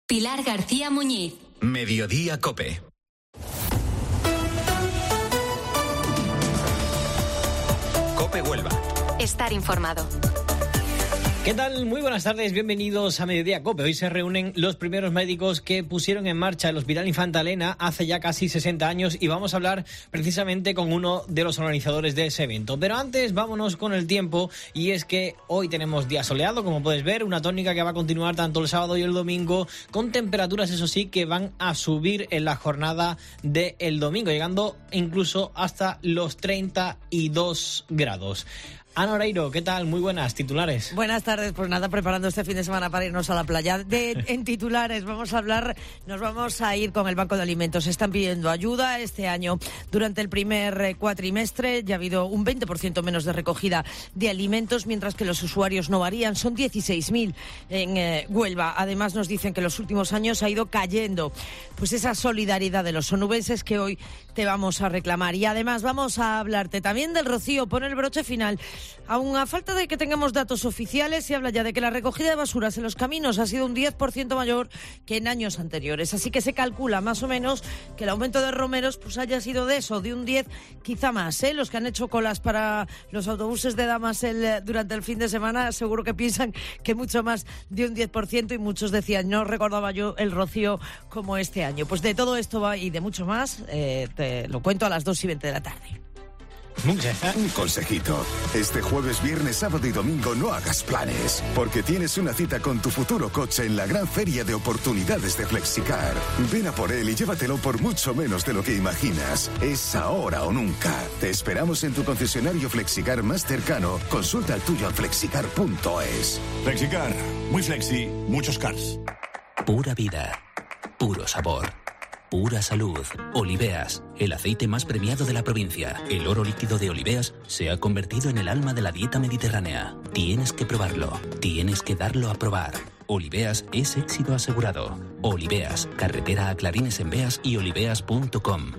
Pilar García Muñiz. Mediodía COPE. COPE Huelva. Estar informado. ¿Qué tal? Muy buenas tardes, bienvenidos a Mediodía COPE. Hoy se reúnen los primeros médicos que pusieron en marcha el Hospital Infanta Elena hace ya casi 60 años y vamos a hablar precisamente con uno de los organizadores de ese evento. Pero antes vámonos con el tiempo, y es que hoy tenemos día soleado, como puedes ver, una tónica que va a continuar tanto el sábado y el domingo, con temperaturas, eso sí, que van a subir en la jornada del domingo, llegando incluso hasta los 32 grados. Ana Oreiro, ¿qué tal? Muy buenas, titulares. Buenas tardes, pues nada, preparando este fin de semana para irnos a la playa. En titulares nos vamos a ir con el Banco de Alimentos. Están pidiendo ayuda este año. Durante el primer cuatrimestre ya ha habido un 20% menos de recogida de alimentos, mientras que los usuarios no varían. Son 16.000 en Huelva. Además nos dicen que en los últimos años ha ido cayendo pues esa solidaridad de los onubenses que hoy te vamos a reclamar. Y además vamos a hablarte también del rocío. Pone el broche final. Aún a falta de que tengamos datos oficiales, se habla ya de que la recogida de basuras en los caminos ha sido un 10% mayor que en años anteriores. Así que se calcula más o menos que el aumento de romeros pues haya sido de eso, de un 10, quizá más. Los que han hecho colas para los autobuses de damas durante el fin de semana seguro que piensan que mucho más de un 10%, y muchos decían, no recordaba yo el rocío como este año. Pues de todo esto va y de mucho más, te lo cuento a las 2:20 de la tarde. Un consejito. Este jueves, viernes, sábado y domingo no hagas planes, porque tienes una cita con tu futuro coche en la gran feria de oportunidades de Flexicar. Ven a por él y llévatelo por mucho menos de lo que imaginas. Es ahora o nunca. Te esperamos en tu concesionario Flexicar más cercano. Consulta el tuyo en flexicar.es. Flexicar. Muy flexi, muchos cars. Pura vida. Puro sabor. Pura salud. Oliveas, el aceite más premiado de la provincia. El oro líquido de Oliveas se ha convertido en el alma de la dieta mediterránea. Tienes que probarlo. Tienes que darlo a probar. Oliveas es éxito asegurado. Oliveas, carretera a Clarines en Beas y oliveas.com.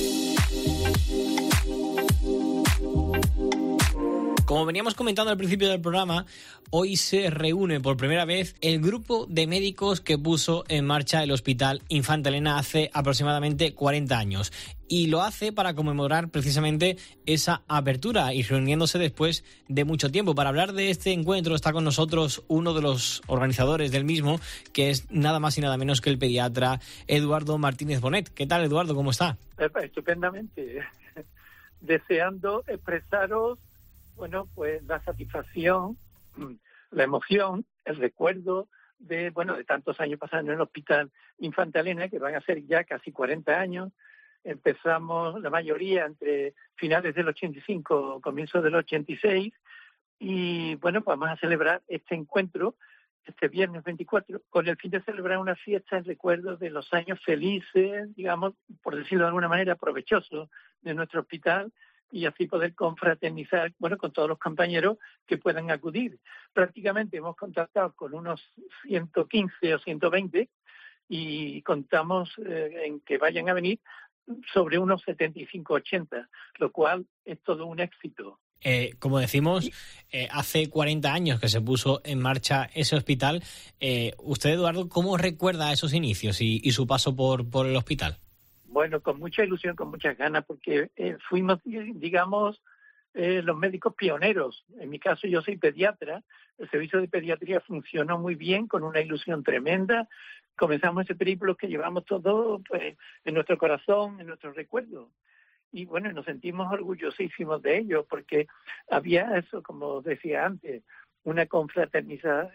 Como veníamos comentando al principio del programa, hoy se reúne por primera vez el grupo de médicos que puso en marcha el Hospital Infanta Elena hace aproximadamente 40 años. Y lo hace para conmemorar precisamente esa apertura y reuniéndose después de mucho tiempo. Para hablar de este encuentro está con nosotros uno de los organizadores del mismo, que es nada más y nada menos que el pediatra Eduardo Martínez Bonet. ¿Qué tal, Eduardo? ¿Cómo está? Estupendamente. Deseando expresaros pues la satisfacción, la emoción, el recuerdo de tantos años pasando en el Hospital Infanta Elena, que van a ser ya casi 40 años. Empezamos la mayoría entre finales del 85, comienzos del 86, y pues vamos a celebrar este encuentro este viernes 24, con el fin de celebrar una fiesta en recuerdo de los años felices, digamos, por decirlo de alguna manera, provechosos de nuestro hospital, y así poder confraternizar con todos los compañeros que puedan acudir. Prácticamente hemos contactado con unos 115 o 120 y contamos en que vayan a venir sobre unos 75-80, lo cual es todo un éxito. Como decimos, hace 40 años que se puso en marcha ese hospital. Usted, Eduardo, ¿cómo recuerda esos inicios y su paso por el hospital? Bueno, con mucha ilusión, con muchas ganas, porque fuimos, digamos, los médicos pioneros. En mi caso, yo soy pediatra. El servicio de pediatría funcionó muy bien, con una ilusión tremenda. Comenzamos ese periplo que llevamos todos en nuestro corazón, en nuestros recuerdos. Y nos sentimos orgullosísimos de ello, porque había eso, como decía antes, una confraternidad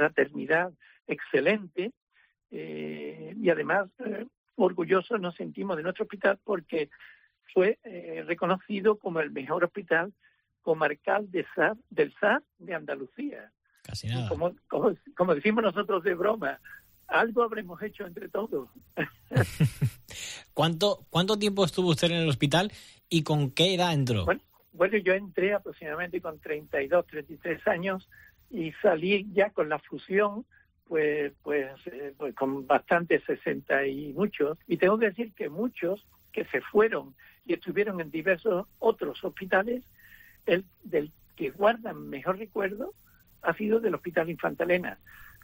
excelente, y además orgullosos nos sentimos de nuestro hospital porque fue reconocido como el mejor hospital comarcal del SAR de Andalucía. Casi nada. Como decimos nosotros de broma, algo habremos hecho entre todos. ¿Cuánto tiempo estuvo usted en el hospital y con qué edad entró? Bueno, yo entré aproximadamente con 32, 33 años y salí ya con la fusión pues con bastante 60 y muchos. Y tengo que decir que muchos que se fueron y estuvieron en diversos otros hospitales, del que guardan mejor recuerdo ha sido del Hospital Infanta Elena.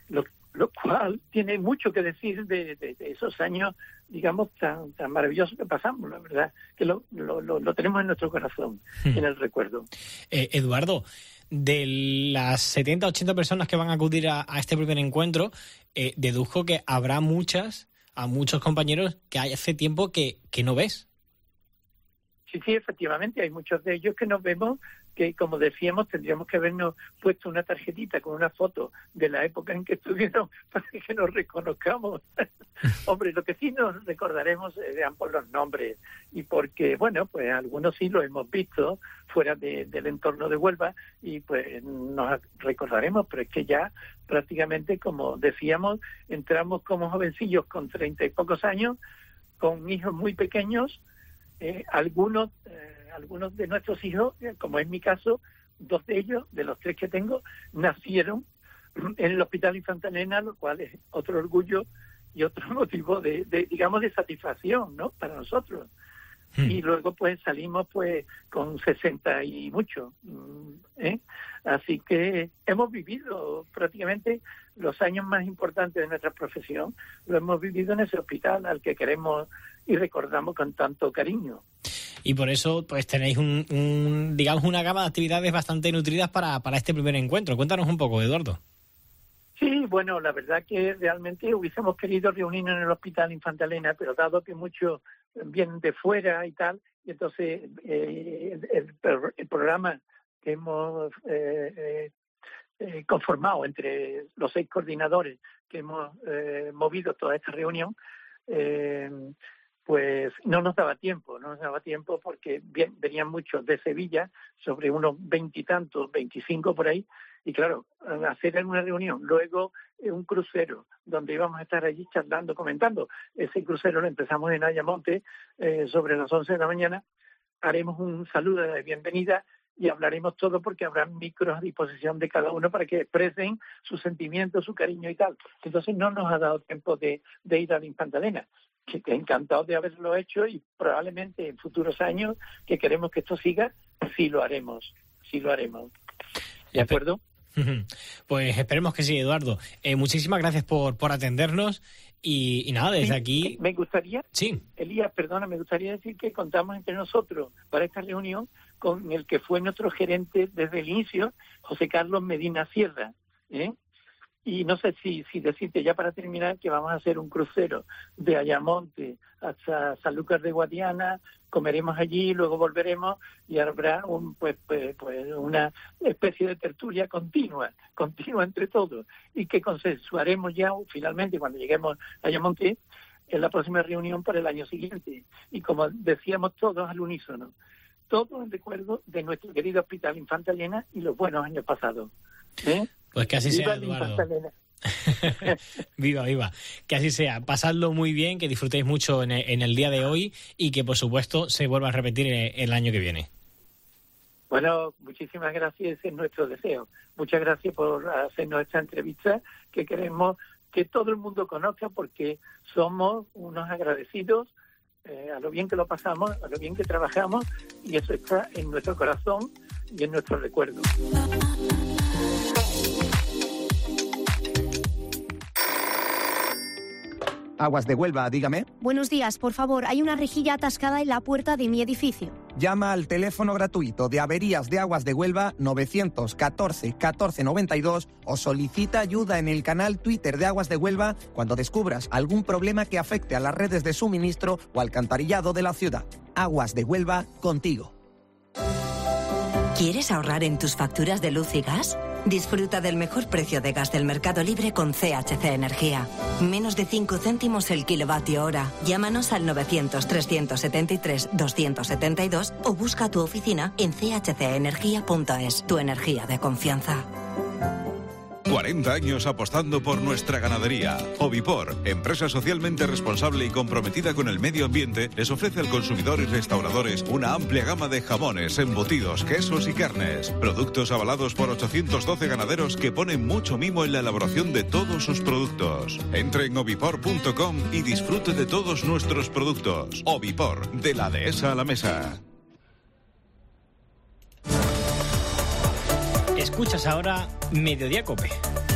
lo cual tiene mucho que decir de esos años, digamos, tan maravillosos que pasamos, la verdad, que lo tenemos en nuestro corazón, en el recuerdo. Eduardo, de las 70, 80 personas que van a acudir a este primer encuentro, deduzco que habrá muchos compañeros que hace tiempo que no ves. Sí, efectivamente, hay muchos de ellos que nos vemos que, como decíamos, tendríamos que habernos puesto una tarjetita con una foto de la época en que estuvieron para que nos reconozcamos. Hombre, lo que sí nos recordaremos eran por los nombres y porque, bueno, pues algunos sí los hemos visto fuera del entorno de Huelva y pues nos recordaremos, pero es que ya prácticamente, como decíamos, entramos como jovencillos con 30 y pocos años, con hijos muy pequeños. Algunos de nuestros hijos, como es mi caso, 2 de ellos, de los 3 que tengo, nacieron en el Hospital Infanta Elena, lo cual es otro orgullo y otro motivo de satisfacción, ¿no?, para nosotros. Y luego pues salimos pues con 60 y mucho, Así que hemos vivido prácticamente los años más importantes de nuestra profesión, lo hemos vivido en ese hospital al que queremos y recordamos con tanto cariño. Y por eso pues tenéis digamos una gama de actividades bastante nutridas para este primer encuentro. Cuéntanos un poco, Eduardo. Sí, bueno, la verdad que realmente hubiésemos querido reunirnos en el Hospital Infanta Elena, pero dado que muchos vienen de fuera y tal, y entonces el programa que hemos conformado entre los 6 coordinadores que hemos movido toda esta reunión, pues no nos daba tiempo porque venían muchos de Sevilla, sobre unos 20 y tantos, 25 por ahí, y claro, hacer una reunión, luego un crucero, donde íbamos a estar allí charlando, comentando. Ese crucero lo empezamos en Ayamonte sobre las 11 de la mañana, haremos un saludo de bienvenida y hablaremos todo porque habrá micros a disposición de cada uno para que expresen sus sentimientos, su cariño y tal. Entonces no nos ha dado tiempo de ir a la Infanta Elena. Que encantado de haberlo hecho y probablemente en futuros años que queremos que esto siga, sí lo haremos. ¿De acuerdo? Pues esperemos que sí, Eduardo. Muchísimas gracias por atendernos y nada, desde aquí... Me gustaría, sí. Elías, perdona, me gustaría decir que contamos entre nosotros para esta reunión con el que fue nuestro gerente desde el inicio, José Carlos Medina Sierra, Y no sé si decirte ya para terminar que vamos a hacer un crucero de Ayamonte hasta Sanlúcar de Guadiana, comeremos allí, luego volveremos y habrá una especie de tertulia continua entre todos y que consensuaremos ya finalmente cuando lleguemos a Ayamonte en la próxima reunión para el año siguiente. Y como decíamos todos al unísono, todo en recuerdo de nuestro querido Hospital Infanta Elena y los buenos años pasados. Pues que así sea, Eduardo. Viva. Que así sea. Pasadlo muy bien, que disfrutéis mucho en el día de hoy y que, por supuesto, se vuelva a repetir el año que viene. Bueno, muchísimas gracias, ese es nuestro deseo. Muchas gracias por hacernos esta entrevista que queremos que todo el mundo conozca porque somos unos agradecidos a lo bien que lo pasamos, a lo bien que trabajamos y eso está en nuestro corazón y en nuestro recuerdo. Aguas de Huelva, dígame. Buenos días, por favor, hay una rejilla atascada en la puerta de mi edificio. Llama al teléfono gratuito de averías de Aguas de Huelva 914 1492 o solicita ayuda en el canal Twitter de Aguas de Huelva cuando descubras algún problema que afecte a las redes de suministro o alcantarillado de la ciudad. Aguas de Huelva, contigo. ¿Quieres ahorrar en tus facturas de luz y gas? Disfruta del mejor precio de gas del mercado libre con CHC Energía. Menos de 5 céntimos el kilovatio hora. Llámanos al 900-373-272 o busca tu oficina en chcenergia.es. Tu energía de confianza. 40 años apostando por nuestra ganadería. Ovipor, empresa socialmente responsable y comprometida con el medio ambiente, les ofrece al consumidor y restauradores una amplia gama de jamones, embutidos, quesos y carnes. Productos avalados por 812 ganaderos que ponen mucho mimo en la elaboración de todos sus productos. Entre en ovipor.com y disfrute de todos nuestros productos. Ovipor, de la dehesa a la mesa. Escuchas ahora Mediodía COPE.